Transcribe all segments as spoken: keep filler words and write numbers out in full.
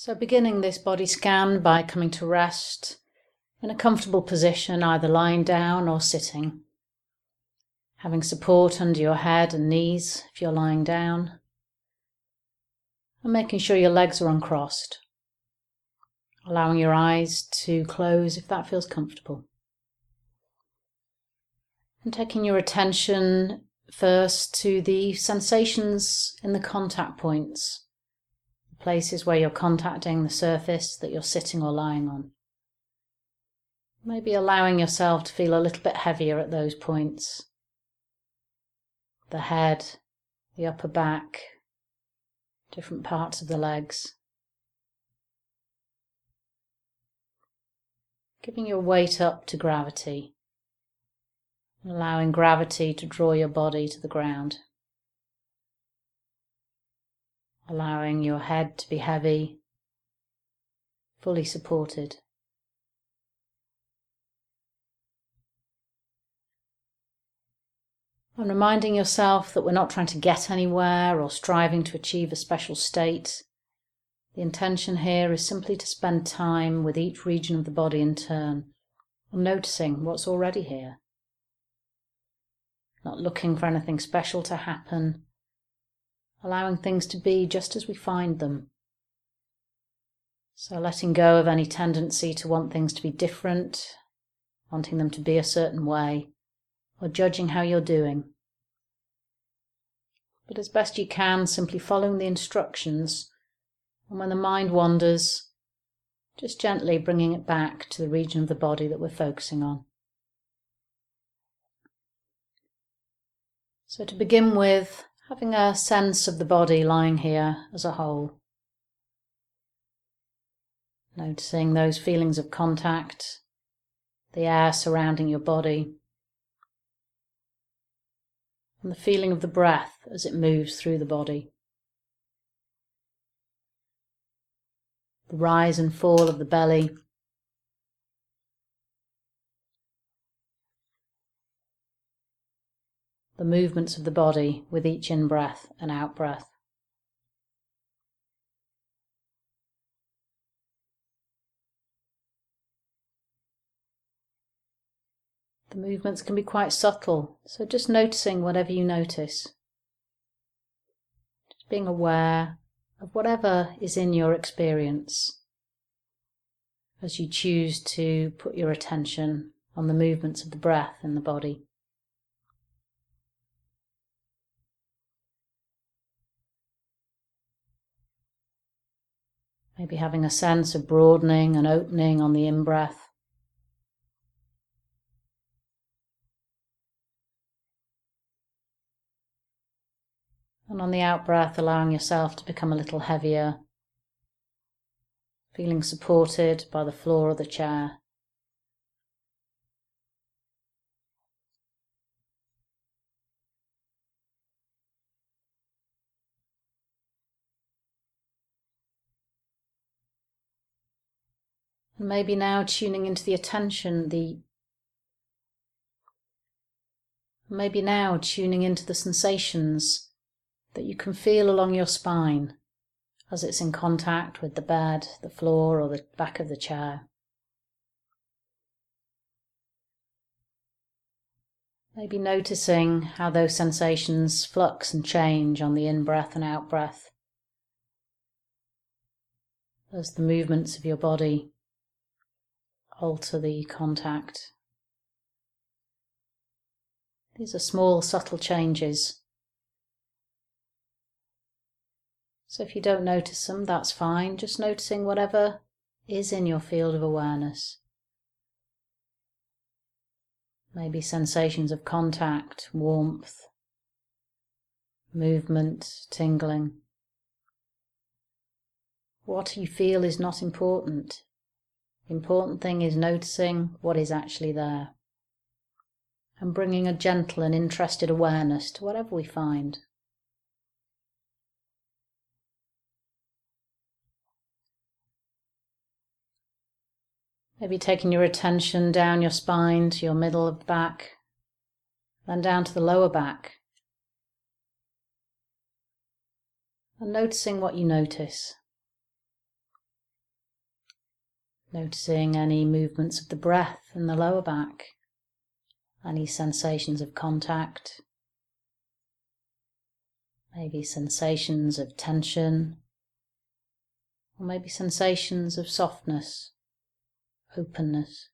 So beginning this body scan by coming to rest in a comfortable position, either lying down or sitting. Having support under your head and knees if you're lying down. And making sure your legs are uncrossed. Allowing your eyes to close if that feels comfortable. And taking your attention first to the sensations in the contact points. The places where you're contacting the surface that you're sitting or lying on. Maybe allowing yourself to feel a little bit heavier at those points. The head, the upper back, different parts of the legs. Giving your weight up to gravity. Allowing gravity to draw your body to the ground. Allowing your head to be heavy, fully supported. And reminding yourself that we're not trying to get anywhere or striving to achieve a special state. The intention here is simply to spend time with each region of the body in turn, and noticing what's already here. Not looking for anything special to happen, allowing things to be just as we find them. So letting go of any tendency to want things to be different, wanting them to be a certain way, or judging how you're doing. But as best you can, simply following the instructions, and when the mind wanders, just gently bringing it back to the region of the body that we're focusing on. So to begin with, having a sense of the body lying here as a whole. Noticing those feelings of contact, the air surrounding your body, and the feeling of the breath as it moves through the body. The rise and fall of the belly. The movements of the body with each in-breath and out-breath. The movements can be quite subtle, so just noticing whatever you notice. Just being aware of whatever is in your experience as you choose to put your attention on the movements of the breath in the body. Maybe having a sense of broadening and opening on the in-breath. And on the out-breath, allowing yourself to become a little heavier, feeling supported by the floor or the chair. And maybe now tuning into the attention, the maybe now tuning into the sensations that you can feel along your spine as it's in contact with the bed, the floor, or the back of the chair. Maybe noticing how those sensations flux and change on the in-breath and out-breath as the movements of your body alter the contact. These are small, subtle changes. So if you don't notice them, that's fine. Just noticing whatever is in your field of awareness. Maybe sensations of contact, warmth, movement, tingling. What you feel is not important. The important thing is noticing what is actually there and bringing a gentle and interested awareness to whatever we find. Maybe taking your attention down your spine to your middle of the back, then down to the lower back. And noticing what you notice. Noticing any movements of the breath in the lower back, any sensations of contact, maybe sensations of tension, or maybe sensations of softness, openness.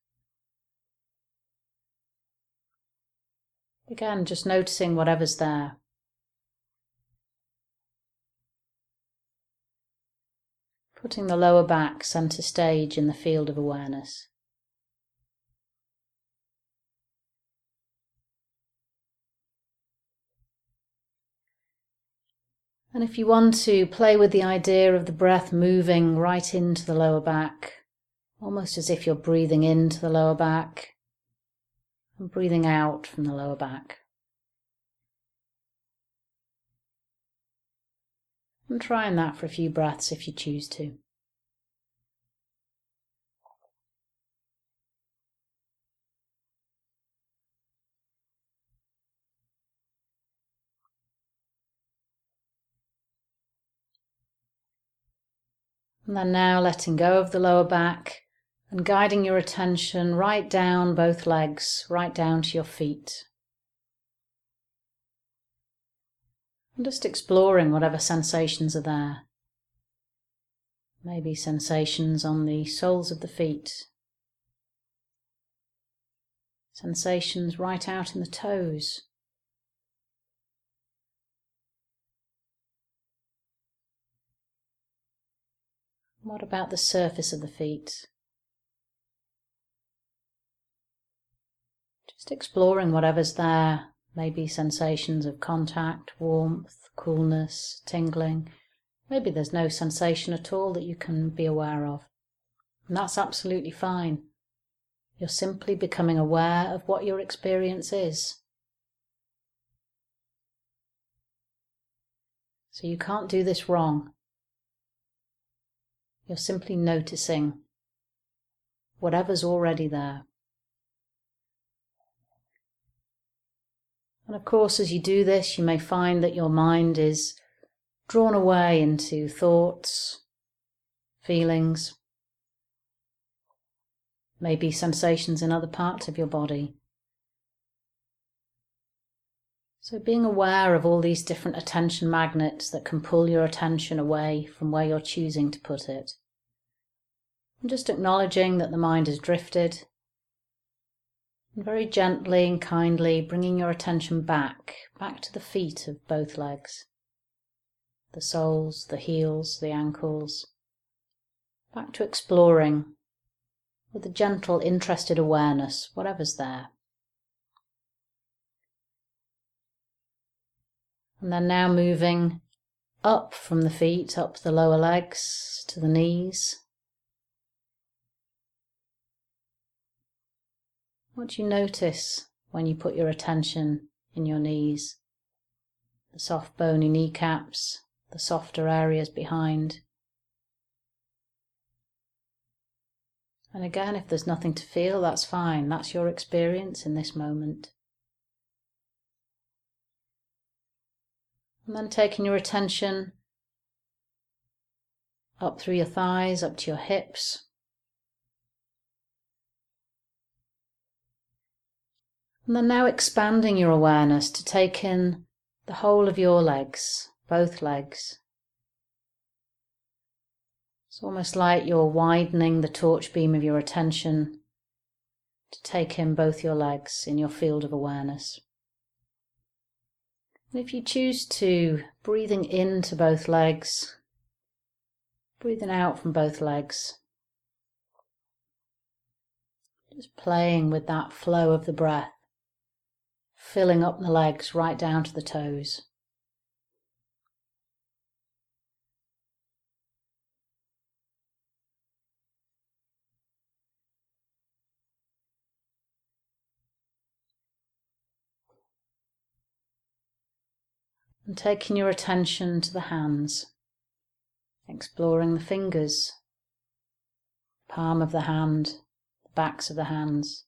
Again, just noticing whatever's there. Putting the lower back center stage in the field of awareness. And if you want to, play with the idea of the breath moving right into the lower back, almost as if you're breathing into the lower back and breathing out from the lower back. And trying that for a few breaths if you choose to. And then now letting go of the lower back and guiding your attention right down both legs, right down to your feet. And just exploring whatever sensations are there. Maybe sensations on the soles of the feet. Sensations right out in the toes. What about the surface of the feet? Just exploring whatever's there. Maybe sensations of contact, warmth, coolness, tingling. Maybe there's no sensation at all that you can be aware of. And that's absolutely fine. You're simply becoming aware of what your experience is. So you can't do this wrong. You're simply noticing whatever's already there. And of course, as you do this, you may find that your mind is drawn away into thoughts, feelings, maybe sensations in other parts of your body. So being aware of all these different attention magnets that can pull your attention away from where you're choosing to put it. And just acknowledging that the mind has drifted. And very gently and kindly bringing your attention back, back to the feet of both legs. The soles, the heels, the ankles. Back to exploring with a gentle, interested awareness, whatever's there. And then now moving up from the feet, up the lower legs to the knees. What do you notice when you put your attention in your knees? The soft bony kneecaps, the softer areas behind. And again, if there's nothing to feel, that's fine. That's your experience in this moment. And then taking your attention up through your thighs, up to your hips. And then now expanding your awareness to take in the whole of your legs, both legs. It's almost like you're widening the torch beam of your attention to take in both your legs in your field of awareness. And if you choose to, breathing into both legs, breathing out from both legs, just playing with that flow of the breath, filling up the legs right down to the toes. And taking your attention to the hands, exploring the fingers, palm of the hand, the backs of the hands.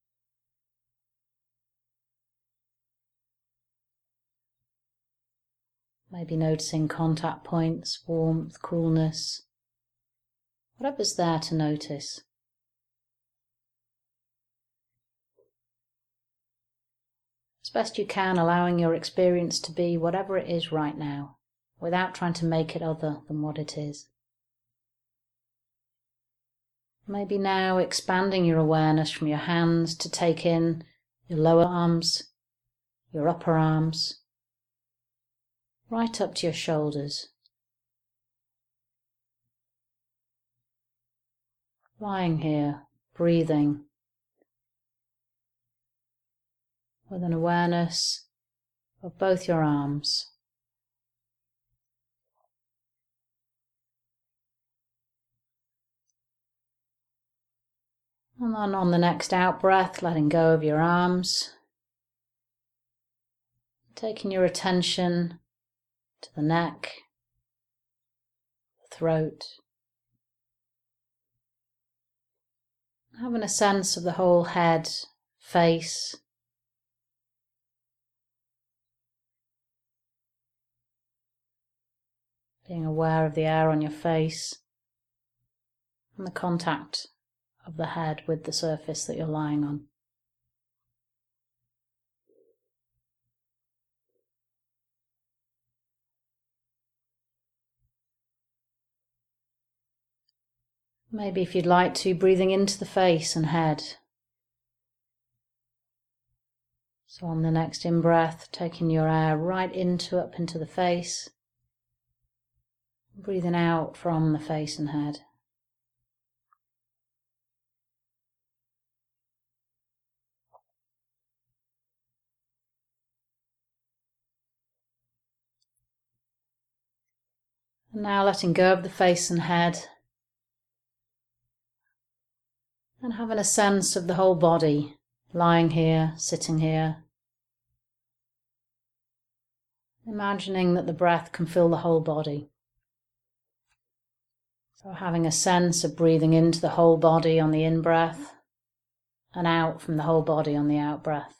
Maybe noticing contact points, warmth, coolness, whatever's there to notice. best you can, allowing your experience to be whatever it is right now, without trying to make it other than what it is. Maybe now expanding your awareness from your hands to take in your lower arms, your upper arms, right up to your shoulders. Lying here, breathing, with an awareness of both your arms. And then on the next out breath, letting go of your arms, taking your attention to the neck, the throat, having a sense of the whole head, face, being aware of the air on your face and the contact of the head with the surface that you're lying on. Maybe if you'd like to, breathing into the face and head. So on the next in-breath, taking your air right into up into the face, breathing out from the face and head. And now letting go of the face and head, and having a sense of the whole body, lying here, sitting here. Imagining that the breath can fill the whole body. So having a sense of breathing into the whole body on the in-breath and out from the whole body on the out-breath.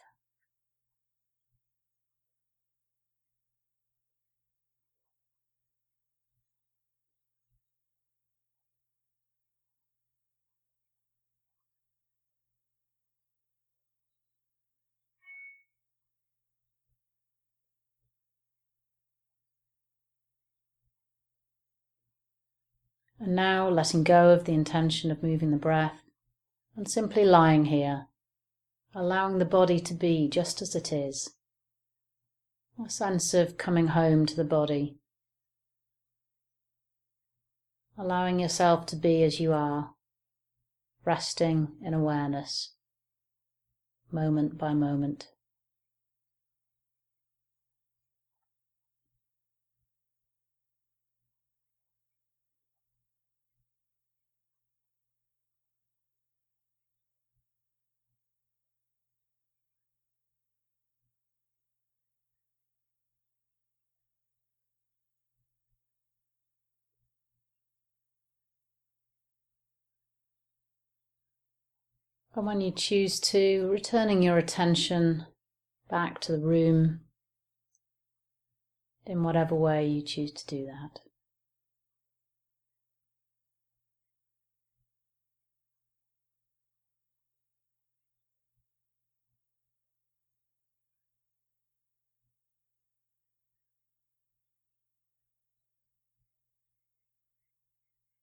And now letting go of the intention of moving the breath and simply lying here, allowing the body to be just as it is. A sense of coming home to the body. Allowing yourself to be as you are, resting in awareness, moment by moment. And when you choose to, returning your attention back to the room in whatever way you choose to do that.